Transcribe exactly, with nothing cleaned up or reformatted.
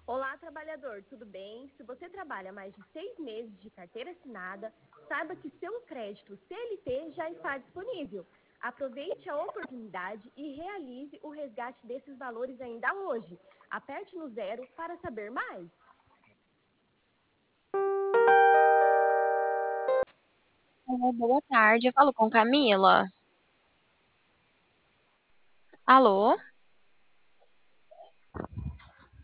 Olá, trabalhador, tudo bem? Se você trabalha mais de seis meses de carteira assinada, saiba que seu crédito C L T já está disponível. Aproveite a oportunidade e realize o resgate desses valores ainda hoje. Aperte no zero para saber mais. Alô, boa tarde. Eu falo com Camila? Alô?